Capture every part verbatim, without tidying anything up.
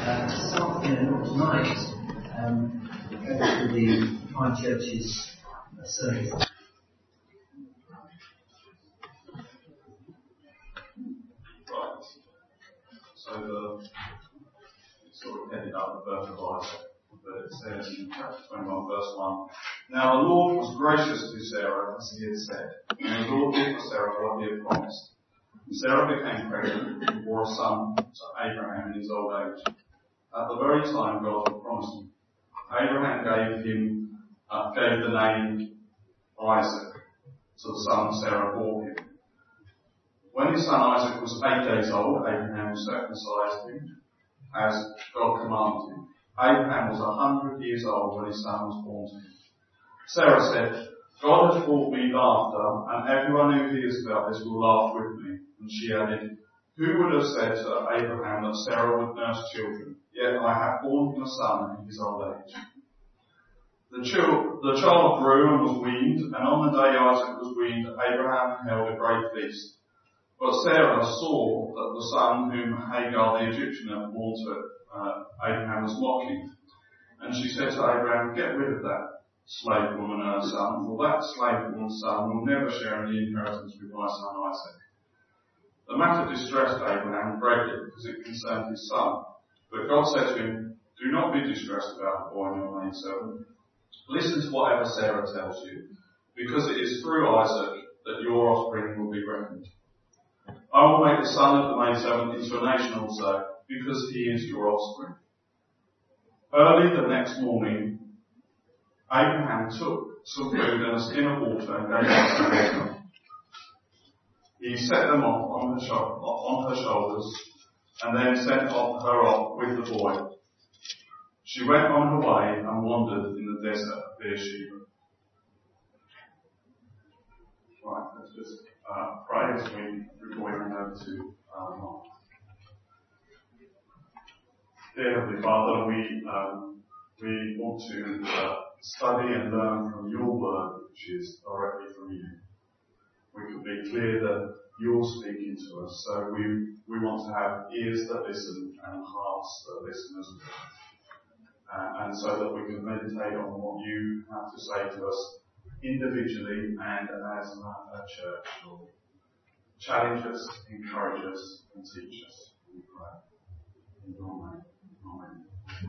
uh, this afternoon or tonight um, for the High Church's uh, service. Right. So the sort of headed up the birth of Isaac, but it says in chapter twenty-one, verse one. Now the Lord was gracious to Sarah as he had said, and the Lord did for Sarah what he had promised. And Sarah became pregnant and bore a son to Abraham in his old age, at the very time God had promised him. Abraham gave him uh, gave the name Isaac to the son Sarah bore him. When his son Isaac was eight days old, Abraham circumcised him as God commanded him. Abraham was a hundred years old when his son was born to him. Sarah said, God has brought me laughter, and everyone who hears about this will laugh with me. And she added, who would have said to Abraham that Sarah would nurse children? Yet I have borne him a son in his old age. The child, the child grew and was weaned, and on the day Isaac was weaned, Abraham held a great feast. But Sarah saw that the son whom Hagar the Egyptian had borne to uh, Abraham was mocking. And she said to Abraham, get rid of that slave woman and her son, for that slave woman's son will never share in the inheritance with my son Isaac. The matter distressed Abraham greatly because it concerned his son. But God said to him, do not be distressed about the boy and your maidservant. Listen to whatever Sarah tells you, because it is through Isaac that your offspring will be reckoned. I will make the son of the maidservant into a nation also, because he is your offspring. Early the next morning, Abraham took some food and a skin of water and gave her some water. He set them off on her, sho- on her shoulders and then sent off her off with the boy. She went on her way and wandered in the desert of Beersheba. Right, let's just uh, pray as we before we hand over to uh, Mark. Dear Heavenly Father, we um, we want to uh, study and learn from your word, which is directly from you. We can be clear that you're speaking to us, so we we want to have ears that listen and hearts that listen as well. Uh, and so that we can meditate on what you have to say to us individually and as a, a church. Lord. Challenge us, encourage us, and teach us. We pray. In your name. Amen.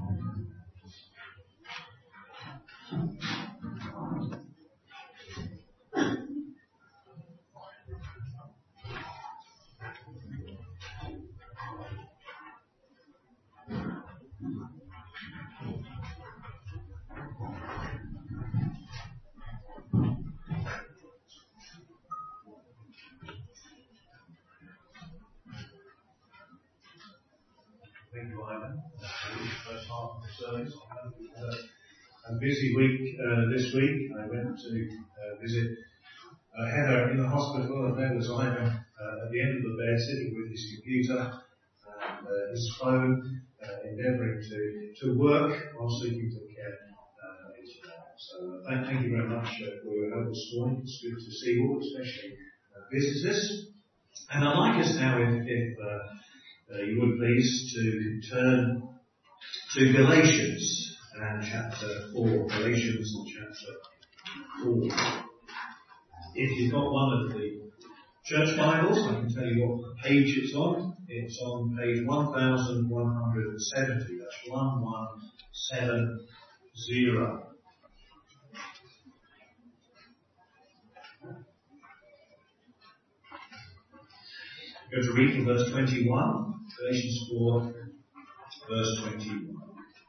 Thank you, Ivan. First half of the service. I had a busy week uh, this week. I went to uh, visit uh, Heather in the hospital, and there was Ivan uh, at the end of the bed, sitting with his computer and uh, his phone, uh, endeavouring to, to work while seeking to care uh, his wife. So uh, thank, thank you very much uh, for your help this morning. It's good to see you all, especially uh, visitors. And I'd like us now, if, if uh, Uh, you would please to turn to Galatians and chapter four. Galatians and chapter four. If you've got one of the church Bibles, I can tell you what page it's on. It's on page one thousand one hundred seventy. That's one one seven zero. I'm going to read from verse twenty-one. Galatians four, verse twenty-one.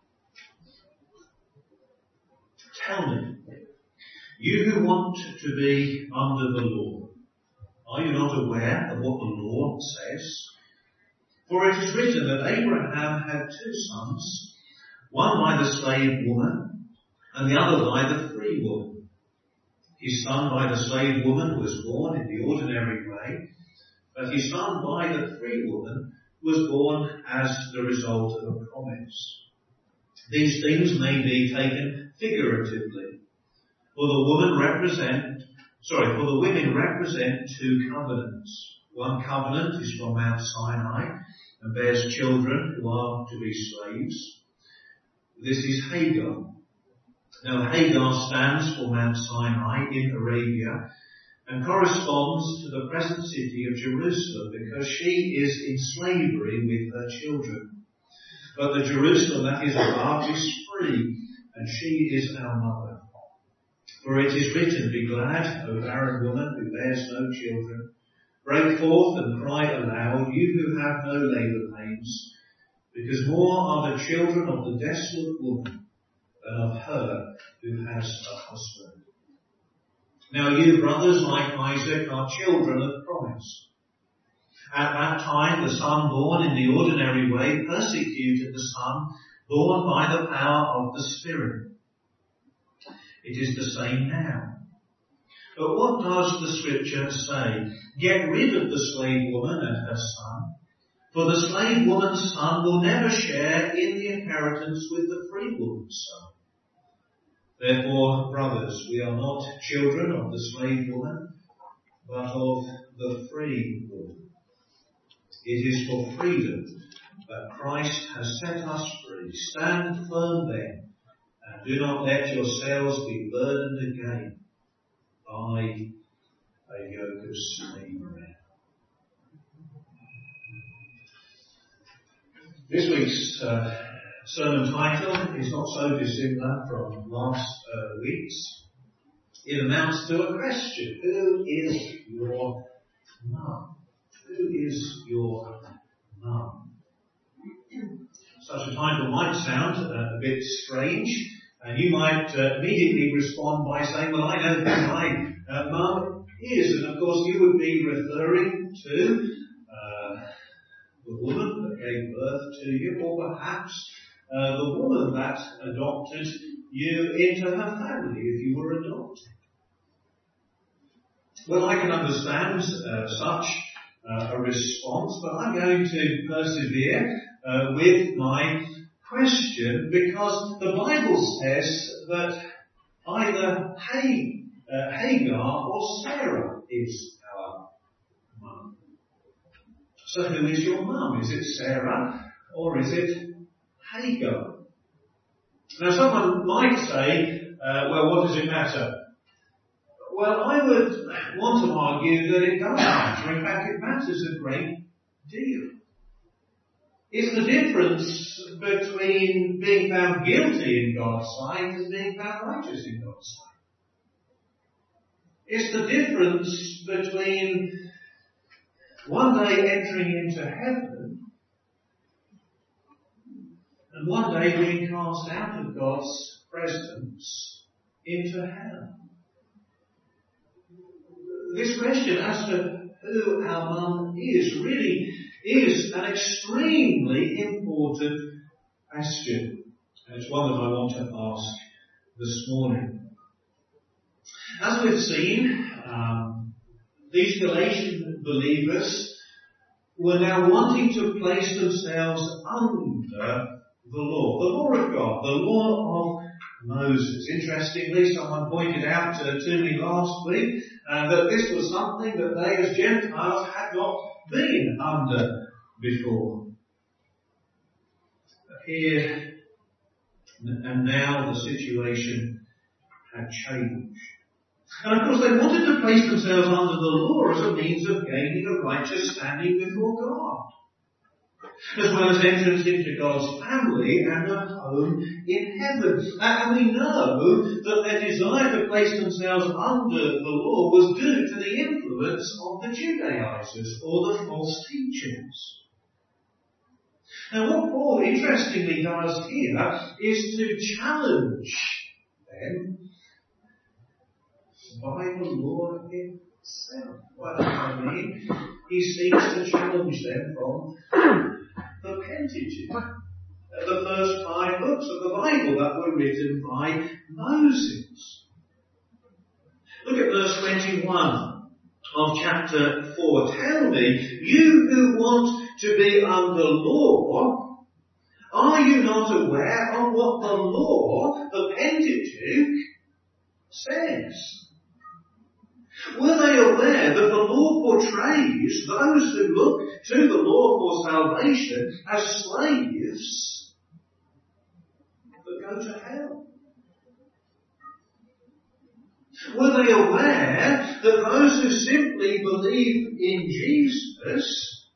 Tell me, you who want to be under the law, are you not aware of what the law says? For it is written that Abraham had two sons, one by the slave woman, and the other by the free woman. His son by the slave woman was born in the ordinary way, but his son by the free woman was born as the result of a promise. These things may be taken figuratively, for the woman represent, sorry, for the women represent two covenants, One covenant is from Mount Sinai and bears children who are to be slaves. This is Hagar. Now Hagar stands for Mount Sinai in Arabia and corresponds to the present city of Jerusalem because she is in slavery with her children. But the Jerusalem that is above is free, and she is our mother. For it is written, be glad, O barren woman who bears no children. Break forth and cry aloud, you who have no labour pains, because more are the children of the desolate woman than of her who has a husband. Now you, brothers, like Isaac, are children of promise. At that time, the son born in the ordinary way persecuted the son born by the power of the Spirit. It is the same now. But what does the Scripture say? Get rid of the slave woman and her son, for the slave woman's son will never share in the inheritance with the free woman's son. Therefore, brothers, we are not children of the slave woman, but of the free woman. It is for freedom that Christ has set us free. Stand firm then, and do not let yourselves be burdened again by a yoke of slavery. This week's uh, sermon title is not so dissimilar from last uh, week's. It amounts to a question. Who is your mum? Who is your mum? Such a title might sound uh, a bit strange, and you might uh, immediately respond by saying, well, I know who my uh, mum is, and of course you would be referring to uh, the woman that gave birth to you, or perhaps uh, the woman that adopted you into her family if you were adopted. Well, I can understand uh, such uh, a response, but I'm going to persevere uh, with my question because the Bible says that either Hay, uh, Hagar or Sarah is our mum. So who is your mum? Is it Sarah or is it Hagar? Now someone might say, uh, well, what does it matter? Well, I would want to argue that it does matter. In fact, it matters a great deal. It's the difference between being found guilty in God's sight and being found righteous in God's sight. It's the difference between one day entering into heaven and one day being cast out of God's presence into hell. This question as to who our mum is really is an extremely important question. And it's one that I want to ask this morning. As we've seen, um, these Galatian believers were now wanting to place themselves under the law, the law of God, the law of Moses. Interestingly, someone pointed out to, to me last week uh, that this was something that they as Gentiles had not been under before. Here and now the situation had changed. And of course they wanted to place themselves under the law as a means of gaining a righteous standing before God, as well as entrance into God's family and a home in heaven. And we know that their desire to place themselves under the law was due to the influence of the Judaizers or the false teachers. Now what Paul interestingly does here is to challenge them by the law itself. What does that mean? He seeks to challenge them from the Pentateuch, the first five books of the Bible that were written by Moses. Look at verse twenty-one of chapter four. Tell me, you who want to be under law, are you not aware of what the law, the Pentateuch, says? Were they aware that the law portrays those who look to the law for salvation as slaves that go to hell? Were they aware that those who simply believe in Jesus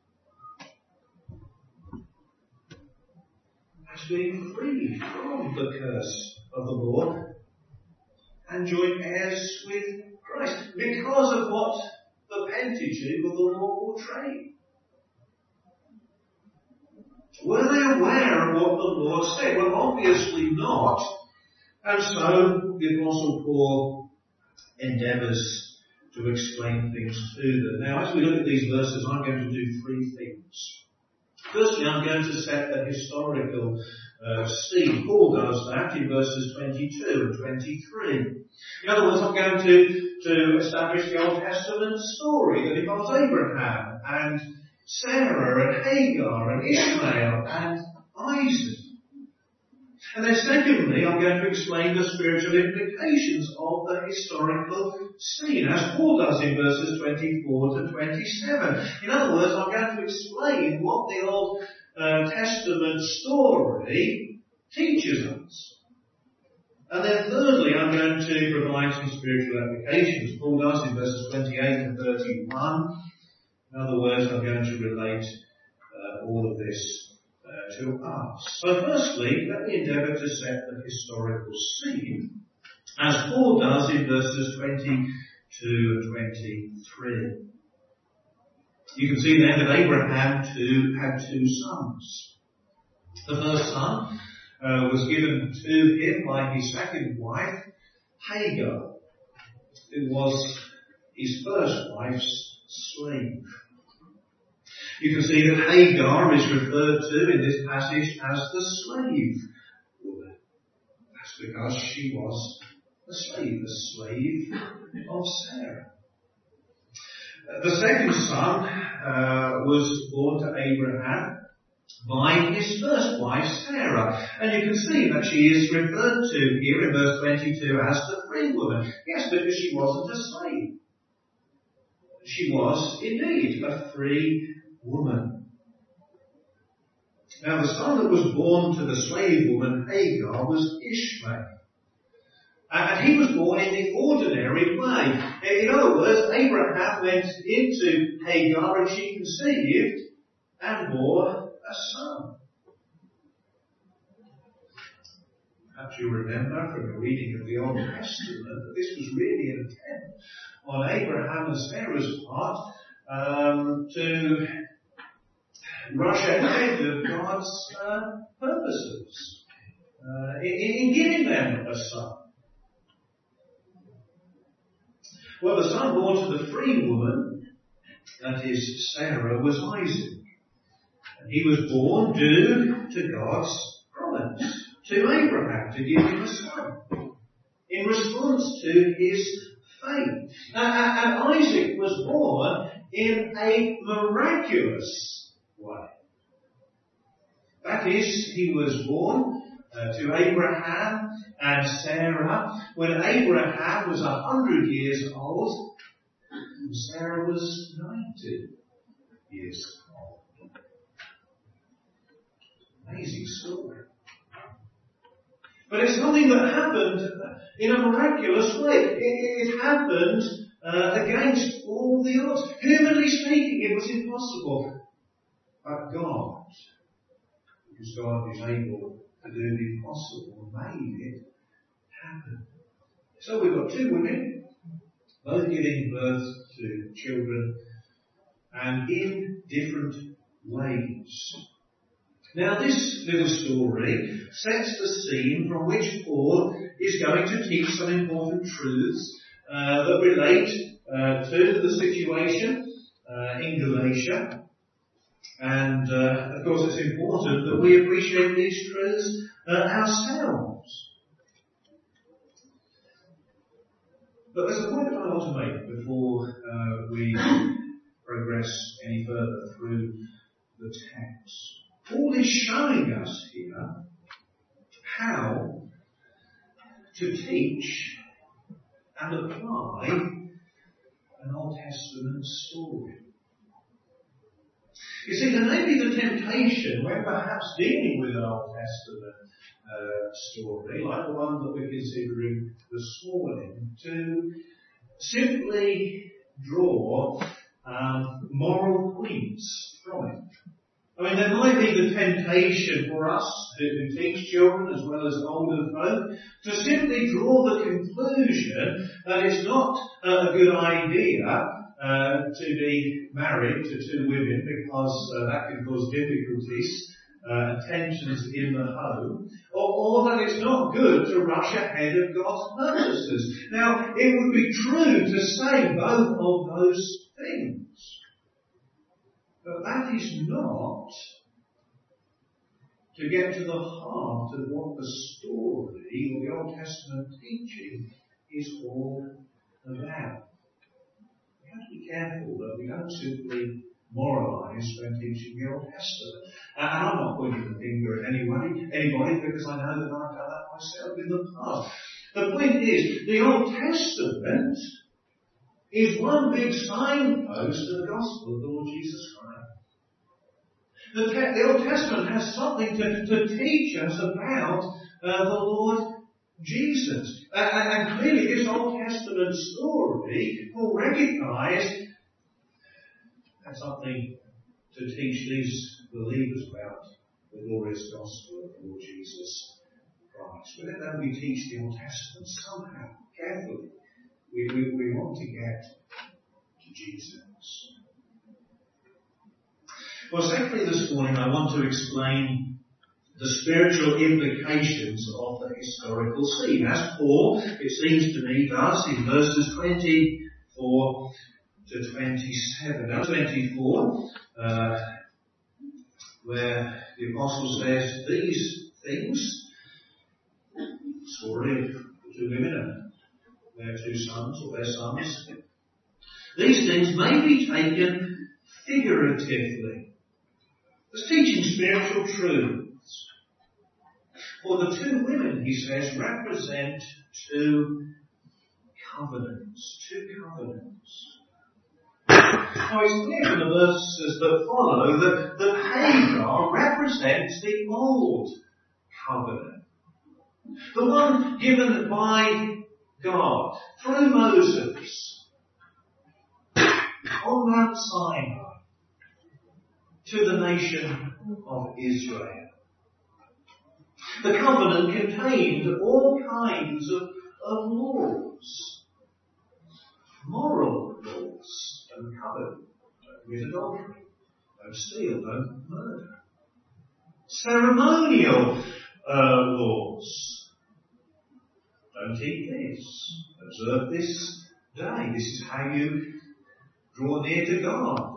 as being freed from the curse of the law and joint heirs with Christ because of what the Pentateuch of the law portrayed? Were they aware of what the law said? Well, obviously not. And so the Apostle Paul endeavours to explain things to them. Now, as we look at these verses, I'm going to do three things. Firstly, I'm going to set the historical uh, scene. Paul does that in verses twenty-two and twenty-three. In other words, I'm going to, to establish the Old Testament story that involves Abraham and Sarah and Hagar and Ishmael and Isaac. And then secondly, I'm going to explain the spiritual implications of the historical scene, as Paul does in verses twenty-four to twenty-seven. In other words, I'm going to explain what the Old uh, Testament story teaches us. And then thirdly, I'm going to provide some spiritual applications. Paul does in verses twenty-eight and thirty-one. In other words, I'm going to relate uh, all of this Uh, to us. So firstly, let me endeavour to set the historical scene, as Paul does in verses twenty-two and twenty-three. You can see then that Abraham too had two sons. The first son uh, was given to him by his second wife, Hagar, who was his first wife's slave. You can see that Hagar is referred to in this passage as the slave woman. That's because she was a slave, a slave of Sarah. The second son uh, was born to Abraham by his first wife, Sarah. And you can see that she is referred to here in verse twenty-two as the free woman. Yes, because she wasn't a slave. She was indeed a free woman. Now the son that was born to the slave woman Hagar was Ishmael. And he was born in the ordinary way. In other words, Abraham went into Hagar and she conceived and bore a son. Perhaps you remember from the reading of the Old Testament that this was really an attempt on Abraham and Sarah's part um, to rush ahead of God's uh, purposes uh, in, in giving them a son. Well, the son born to the free woman, that is Sarah, was Isaac. And he was born due to God's promise to Abraham to give him a son in response to his faith. Uh, and Isaac was born in a miraculous way. That is, he was born uh, to Abraham and Sarah when Abraham was a hundred years old and Sarah was ninety years old. Amazing story. But it's something that happened in a miraculous way. It, it happened uh, against all the odds. Humanly speaking, it was impossible. But God, because God is able to do the impossible, made it happen. So we've got two women, both giving birth to children, and in different ways. Now this little story sets the scene from which Paul is going to teach some important truths uh, that relate uh, to the situation uh, in Galatia. And uh, of course it's important that we appreciate these truths uh, ourselves. But there's a point that I want to make before uh, we progress any further through the text. Paul is showing us here how to teach and apply an Old Testament story. You see, there may be the temptation when perhaps dealing with an Old Testament uh, story, like the one that we're considering this morning, to simply draw um, moral points from it. I mean, there might be the temptation for us who teach children as well as older folk to simply draw the conclusion that it's not a good idea uh, to be married to two women because uh, that can cause difficulties uh, and tensions in the home, or, or that it's not good to rush ahead of God's purposes. Now, it would be true to say both of those things. But that is not to get to the heart of what the story or the Old Testament teaching is all about. We have to be careful that we don't simply moralise when teaching the Old Testament. And I'm not pointing the finger at anybody, anybody because I know that I've done that myself in the past. The point is, the Old Testament is one big signpost to the gospel of the Lord Jesus Christ. The, te- the Old Testament has something to, to teach us about uh, the Lord Jesus. Uh, and clearly this Old Testament story will recognise has something to teach these believers about the glorious gospel of the Lord Jesus Christ. But then we teach the Old Testament somehow, carefully. We, we, we want to get to Jesus. Well, secondly this morning I want to explain the spiritual implications of the historical scene, as Paul, it seems to me, does in verses twenty-four to twenty-seven. Now twenty-four, uh, where the Apostle says, these things, story of the two women and their two sons, or their sons, these things may be taken figuratively. It's teaching spiritual truths. For the two women, he says, represent two covenants. Two covenants. Now it's clear from the verses that follow that, that Hagar represents the old covenant. The one given by God through Moses on Mount Sinai to the nation of Israel. The covenant contained all kinds of, of laws. Moral laws. Don't covet, don't commit adultery, don't steal, don't murder. Ceremonial uh, laws. Don't eat this. Observe this day. This is how you draw near to God.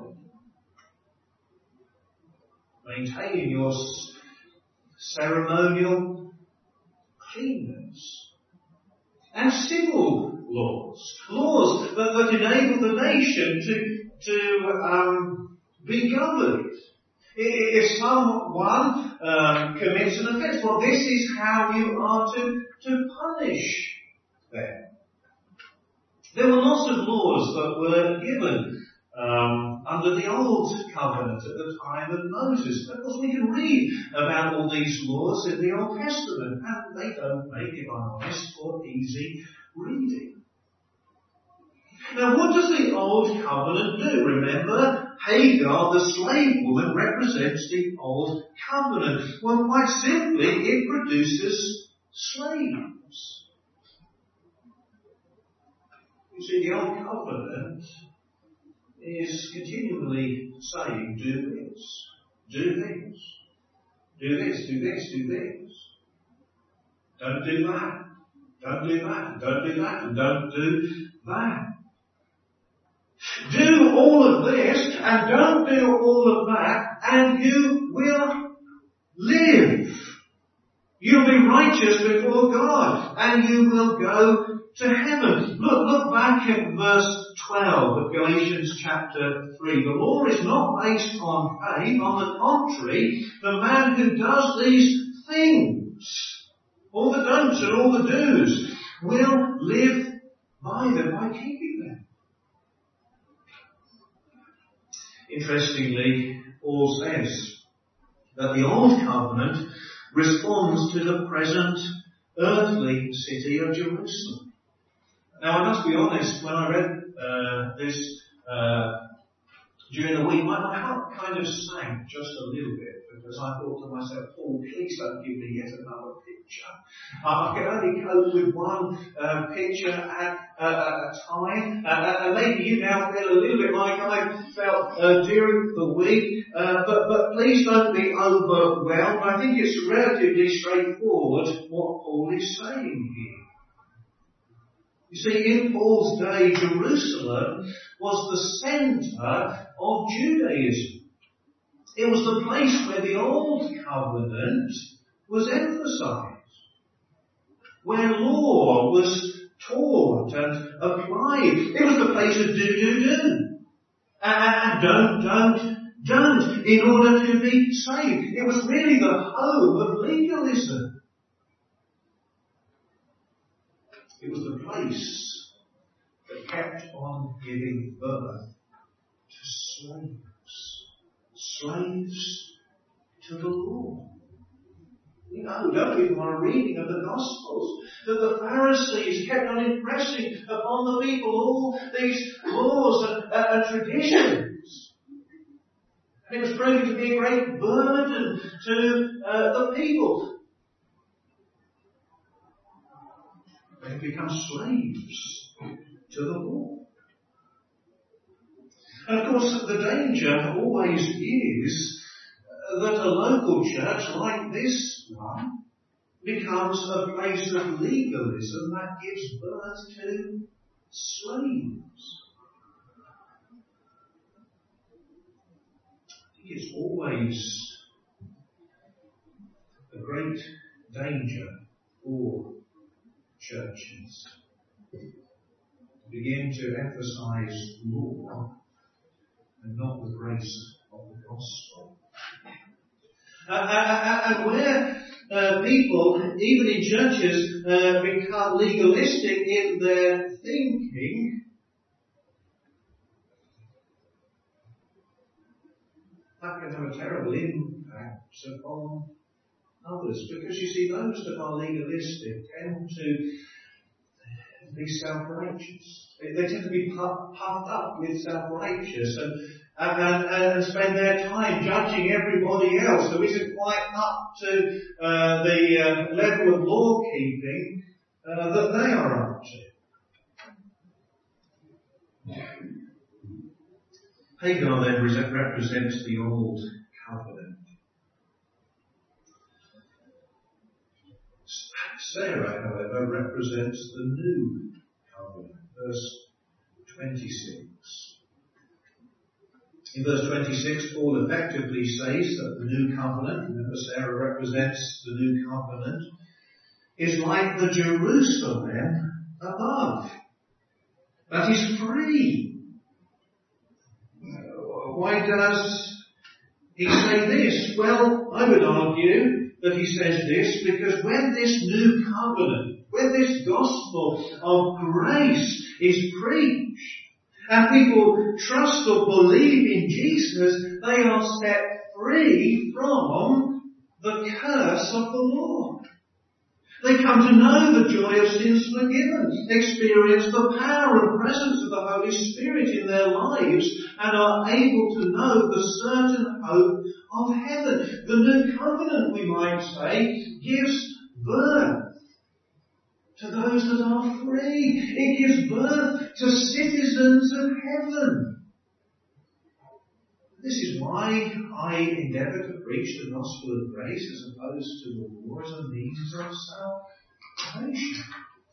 Maintaining your ceremonial cleanness. And civil laws. Laws that, that enable the nation to, to um, be governed. If someone um, commits an offence, well, this is how you are to, to punish them. There were lots of laws that were given um, under the Old Covenant at the time of Moses. Of course, we can read about all these laws in the Old Testament, and they don't make, if I'm honest, for easy reading. Now, what does the Old Covenant do? Remember, Hagar, the slave woman, represents the Old Covenant. Well, quite simply, it produces slaves. You see, the Old Covenant is continually saying, do this, do this, do this, do this, do this. Don't do that, don't do that, don't do that, and don't do that. Do all of this and don't do all of that, and you will live. You'll be righteous before God, and you will go to heaven. Look, look back at verse twelve of Galatians chapter three. The law is not based on faith. On the contrary, the man who does these things, all the don'ts and all the do's, will live by them, by keeping them. Interestingly, Paul says that the Old Covenant responds to the present earthly city of Jerusalem. Now, I must be honest, when I read uh, this uh, during the week, my, my heart kind of sank just a little bit, because I thought to myself, Paul, please don't give me yet another picture. Uh, I can only cope with one uh, picture at uh, a time, uh, and maybe you now feel a little bit like I felt uh, during the week, uh, but, but please don't be overwhelmed. I think it's relatively straightforward what Paul is saying here. You see, in Paul's day, Jerusalem was the centre of Judaism. It was the place where the Old Covenant was emphasised, where law was taught and applied. It was the place of do, do, do, and don't, don't, don't, in order to be saved. It was really the home of legalism. It was the place that kept on giving birth to slaves. Slaves to the law. You know, don't we, from our reading of the Gospels, that the Pharisees kept on impressing upon the people all these laws and, uh, and traditions. And it was proving to be a great burden to uh, the people. They become slaves to the law. And of course, the danger always is that a local church like this one becomes a place of legalism that gives birth to slaves. I think it's always a great danger for churches to begin to emphasize law and not the grace of the gospel. Uh, and where uh, people, even in churches, uh, become legalistic in their thinking, that can have a terrible impact upon others. Because you see, those that are legalistic tend to be self-righteous. They, they tend to be puffed, puffed up with self-righteous and, and, and spend their time judging everybody else who isn't quite up to uh, the uh, level of law-keeping uh, that they are up to. Hagar then represents the Old Covenant. Sarah, however, represents the New Covenant. Verse twenty-six. In verse twenty-six, Paul effectively says that the New Covenant, remember Sarah represents the New Covenant, is like the Jerusalem above. That is free. Why does he say this? Well, I would argue that he says this because when this new covenant, when this gospel of grace is preached, and people trust or believe in Jesus, they are set free from the curse of the law. They come to know the joy of sins forgiven, experience the power and presence of the Holy Spirit in their lives, and are able to know the certain hope of heaven. The new covenant, we might say, gives birth to those that are free. It gives birth to citizens of heaven. This is why I endeavour to preach the gospel of grace as opposed to the law as a means of salvation.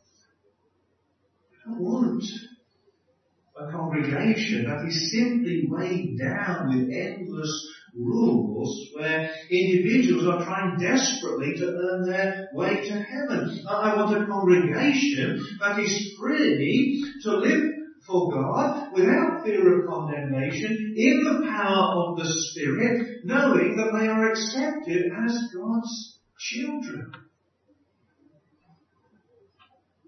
I don't want a congregation that is simply weighed down with endless rules where individuals are trying desperately to earn their way to heaven. I want a congregation that is free to live for God without fear of condemnation, in the power of the Spirit, knowing that they are accepted as God's children.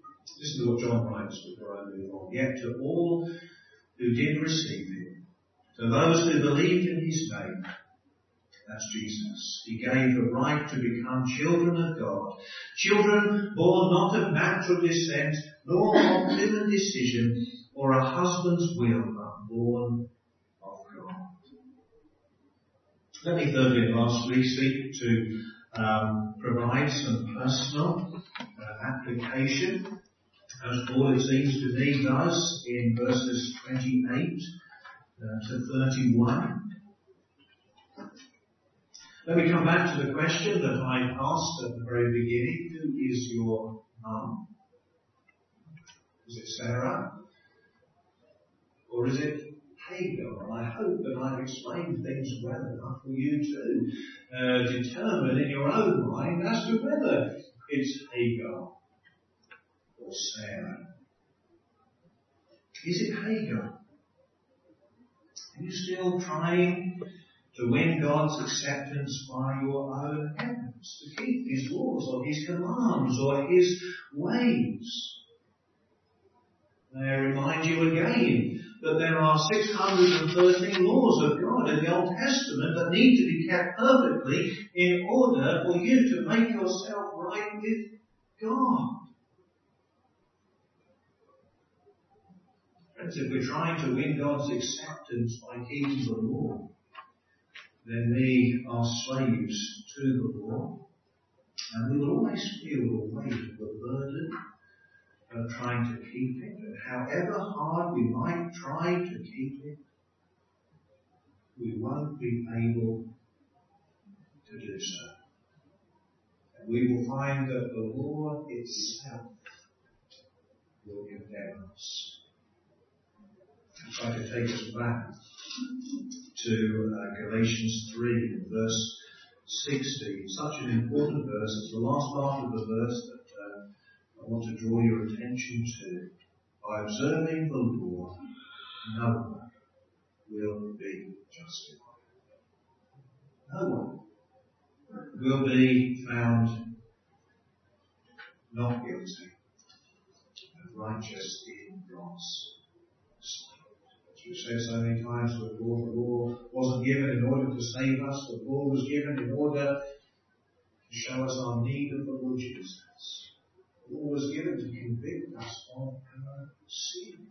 Listen to what John writes before I move on. Yet to all who did receive him, to those who believed in his name. That's Jesus. He gave the right to become children of God. Children born not of natural descent, nor of human decision, or a husband's will, but born of God. Let me thirdly and lastly seek to um, provide some personal uh, application, as Paul, it seems to me, does in verses twenty-eight uh, to thirty-one. Let me come back to the question that I asked at the very beginning. Who is your mum? Is it Sarah? Or is it Hagar? And I hope that I've explained things well enough for you to uh, determine in your own mind as to whether it's Hagar or Sarah. Is it Hagar? Are you still trying to win God's acceptance by your own efforts, to keep his laws or his commands or his ways? May I remind you again that there are six hundred thirteen laws of God in the Old Testament that need to be kept perfectly in order for you to make yourself right with God. Friends, if we're trying to win God's acceptance by keeping the law, then we are slaves to the law, and we will always feel the weight of the burden of trying to keep it. And however hard we might try to keep it, we won't be able to do so. And we will find that the law itself will condemn us. I'd like to take us back to uh, Galatians three, verse sixteen. Such an important verse. It's the last part of the verse that uh, I want to draw your attention to. By observing the law, no one will be justified. No one will be found not guilty and righteous in God's sight. We've said so many times before, the law wasn't given in order to save us. The law was given in order to show us our need of the Lord Jesus. The law was given to convict us of our sin.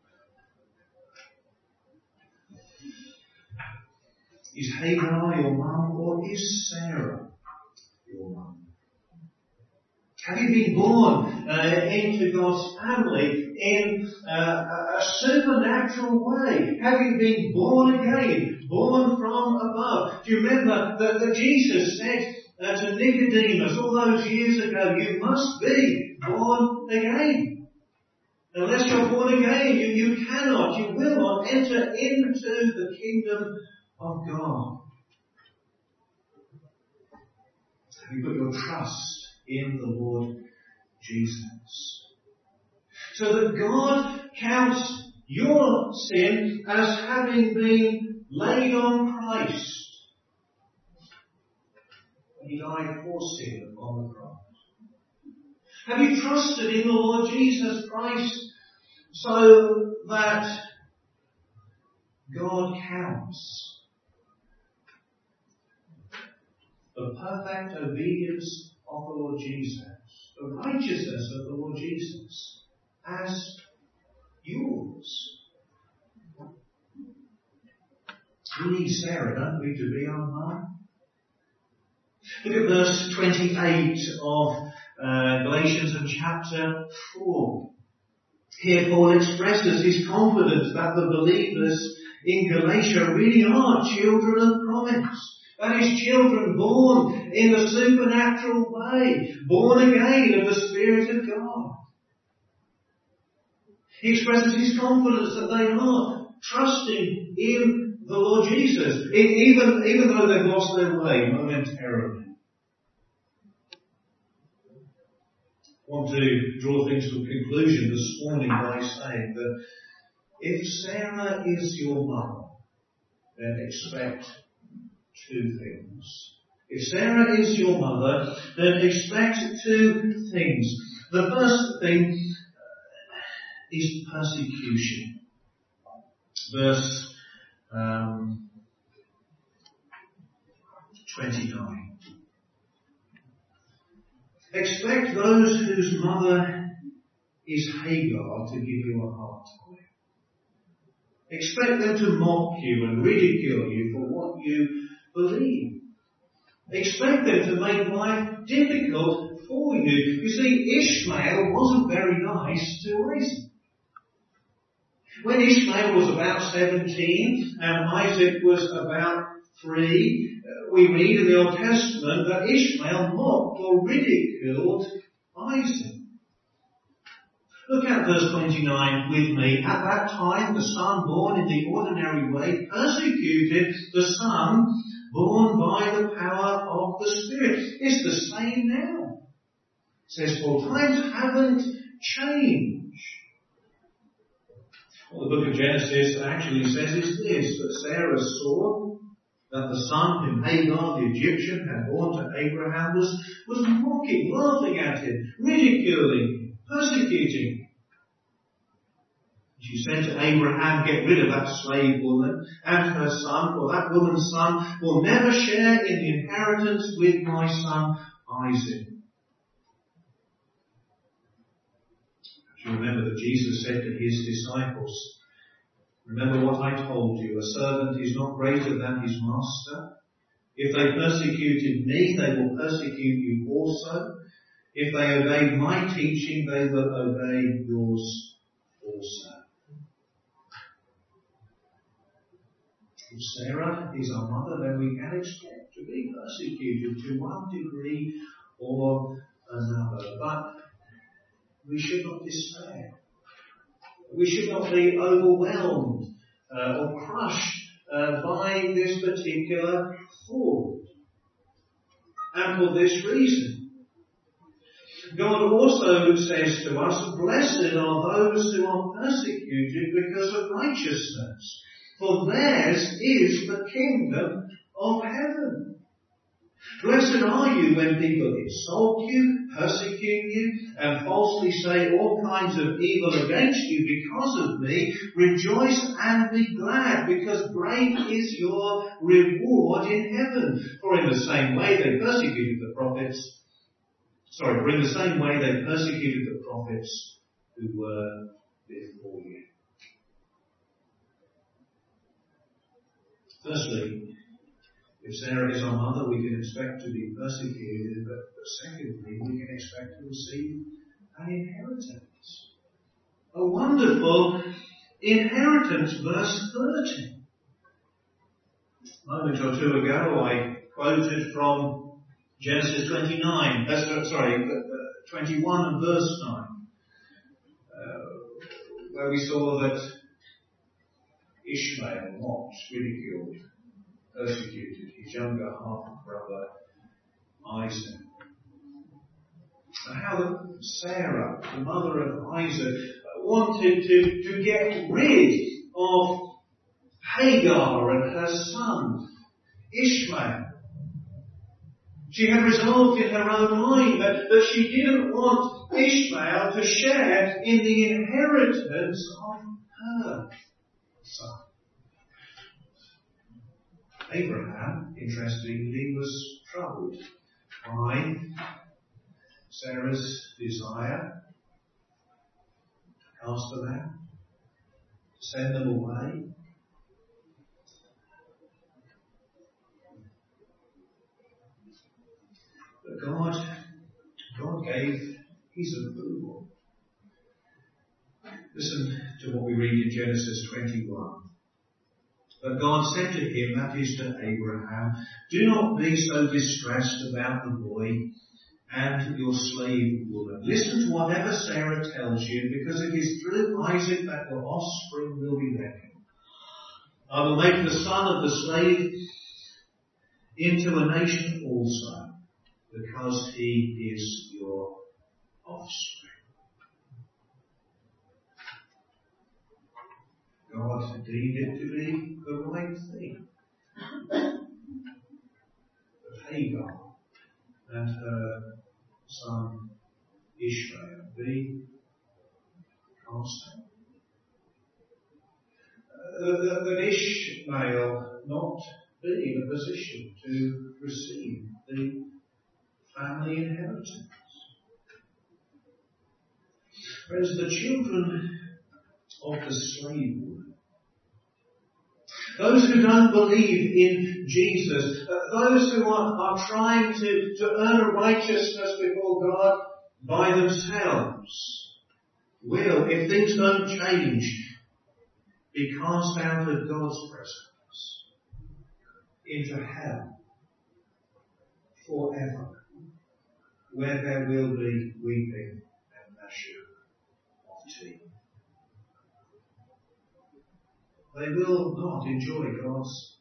Is Hagar your mum, or is Sarah your mum? Have you been born uh, into God's family in uh, a supernatural way? Have you been born again, born from above? Do you remember that, that Jesus said uh, to Nicodemus all those years ago, you must be born again. Unless you're born again, you, you cannot, you will not enter into the kingdom of God. Have you put your trust in the Lord Jesus? So that God counts your sin as having been laid on Christ when he died for sin upon the cross. Have you trusted in the Lord Jesus Christ so that God counts the perfect obedience of the Lord Jesus, the righteousness of the Lord Jesus, as yours? We need Sarah, don't we, to be our mum? Look at verse twenty-eight of uh, Galatians and chapter four. Here Paul expresses his confidence that the believers in Galatia really are children of promise. That is, children born in the supernatural way, born again of the Spirit of God. He expresses his confidence that they are trusting in the Lord Jesus, even, even though they've lost their way momentarily. I want to draw things to a conclusion this morning by saying that if Sarah is your mother, then expect two things. If Sarah is your mother, then expect two things. The first thing is persecution. Verse um, twenty-nine. Expect those whose mother is Hagar to give you a hard time. Expect them to mock you and ridicule you for what you believe. Expect them to make life difficult for you. You see, Ishmael wasn't very nice to Isaac. When Ishmael was about seventeen and Isaac was about three, we read in the Old Testament that Ishmael mocked or ridiculed Isaac. Look at verse twenty-nine with me. At that time, the son born in the ordinary way persecuted the son born by the power of the Spirit. It's the same now. It says, for times haven't changed. What the book of Genesis actually says is this, that Sarah saw that the son whom Hagar the Egyptian had born to Abraham was, was mocking, laughing at him, ridiculing, persecuting. She said to Abraham, get rid of that slave woman and her son, for that woman's son will never share in the inheritance with my son Isaac. You remember that Jesus said to his disciples, remember what I told you, a servant is not greater than his master. If they persecuted me, they will persecute you also. If they obey my teaching, they will obey yours also. If Sarah is our mother, then we can expect to be persecuted to one degree or another. But we should not despair. We should not be overwhelmed uh, or crushed uh, by this particular thought. And for this reason, God also says to us, blessed are those who are persecuted because of righteousness, for theirs is the kingdom of heaven. Blessed are you when people insult you, persecute you, and falsely say all kinds of evil against you because of me. Rejoice and be glad, because great is your reward in heaven. For in the same way they persecuted the prophets, sorry, for in the same way they persecuted the prophets who were before you. Firstly, if Sarah is our mother, we can expect to be persecuted, but, but secondly, we can expect to receive an inheritance. A wonderful inheritance, verse thirty. A moment or two ago, I quoted from Genesis twenty-nine, uh, sorry, uh, twenty-one and verse nine, uh, where we saw that Ishmael mocked, ridiculed, persecuted his younger half-brother Isaac. And how Sarah, the mother of Isaac, wanted to, to get rid of Hagar and her son, Ishmael. She had resolved in her own mind that, that she didn't want Ishmael to share in the inheritance of her son. Abraham, interestingly, was troubled by Sarah's desire to cast them out, to send them away. But God, God gave his approval. Listen to what we read in Genesis twenty-one. But God said to him, that is to Abraham, do not be so distressed about the boy and your slave woman. Listen to whatever Sarah tells you, because it is through Isaac that your offspring will be reckoned. I will make the son of the slave into a nation also, because he is your offspring. God deemed it to be the right thing. But Hagar and her son Ishmael be cast out. that, that Ishmael not be in a position to receive the family inheritance. Friends, the children of the slave woman, those who don't believe in Jesus, those who are, are trying to, to earn a righteousness before God by themselves, will, if things don't change, be cast out of God's presence into hell forever, where there will be weeping and gnashing of teeth. They will not enjoy God's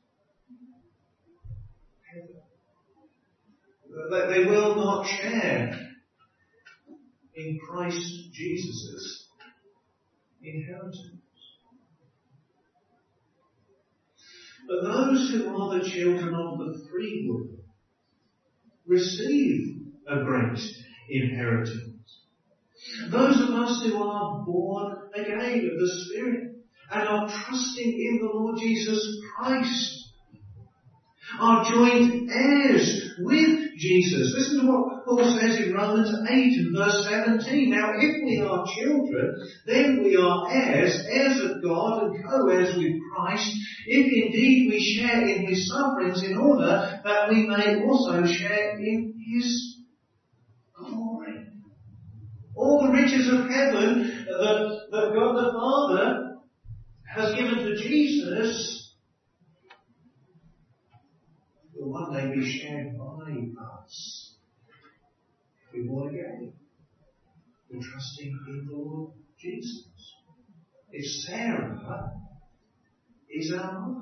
heaven. They will not share in Christ Jesus' inheritance. But those who are the children of the free will receive a great inheritance. Those of us who are born again of the Spirit and are trusting in the Lord Jesus Christ are joint heirs with Jesus. Listen to what Paul says in Romans eight and verse seventeen. Now, if we are children, then we are heirs, heirs of God and co-heirs with Christ, if indeed we share in his sufferings, in order that we may also share in his glory. All the riches of heaven that, that God the Father has given to Jesus will one day be shared by us. We're born again. We're trusting in the Lord Jesus. If Sarah is our mother.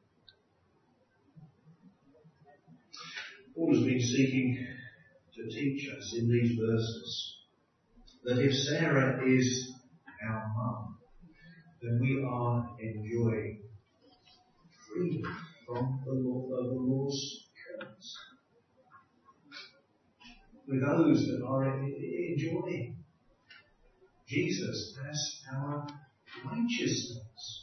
Paul has been seeking to teach us in these verses that if Sarah is our mum, then we are enjoying freedom from the, law, the law's curse. With those that are enjoying Jesus as our righteousness.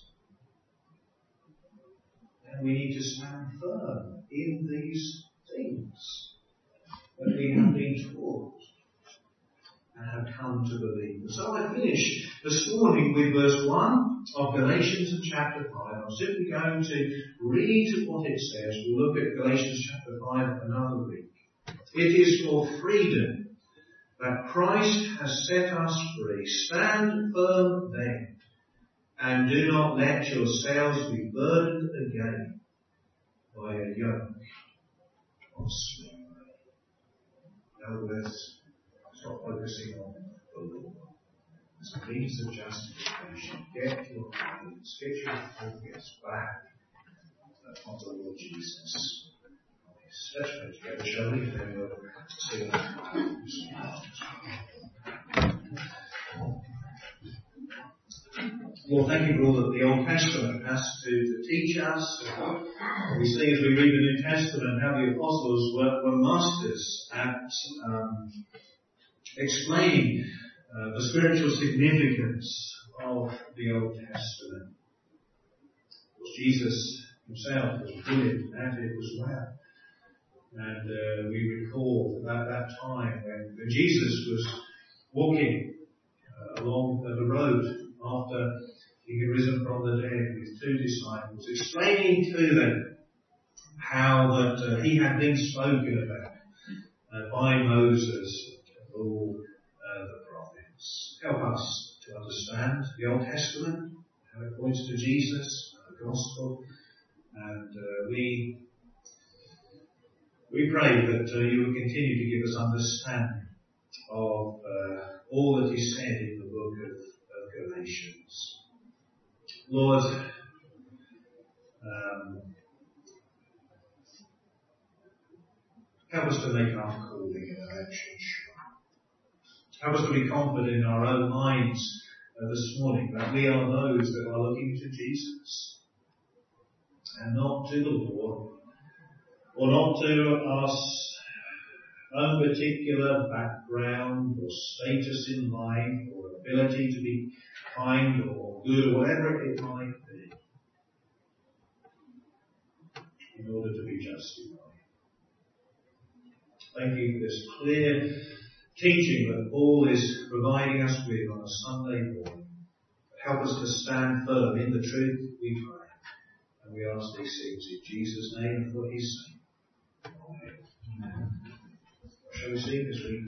And we need to stand firm in these things that we have been taught and have come to believe. So I finish this morning with verse one of Galatians chapter five. I'm simply going to read what it says. We'll look at Galatians chapter five another week. It is for freedom that Christ has set us free. Stand firm then, and do not let yourselves be burdened again by a yoke of slavery. In other words, stop focusing on the law. It's a means of justification. Get your minds, get your focus back on the Lord Jesus. Let's pray together, shall we? Then we'll sing. Lord, thank you for all that the Old Testament has to, to teach us. We see as we read the New Testament how the apostles were, were masters at um, explaining uh, the spiritual significance of the Old Testament. Of course, Jesus himself was brilliant at it as well. And uh, we recall that that time when, when Jesus was walking uh, along the road after he had risen from the dead with two disciples, explaining to them how that uh, he had been spoken about uh, by Moses and all uh, the prophets. Help us to understand the Old Testament, how it points to Jesus, the Gospel, and uh, we We pray that uh, you will continue to give us understanding of uh, all that is said in the book of, of Galatians. Lord, um, help us to make our calling and election sure. Help us to be confident in our own minds uh, this morning that we are those that are looking to Jesus and not to the law, or not to our own particular background or status in life or ability to be kind or good or whatever it might be. in order to be justified. Thank you for this clear teaching that Paul is providing us with on a Sunday morning. Help us to stand firm in the truth, we pray. And we ask these things in Jesus' name and for his sake. Amen. Amen. What shall we sing this week?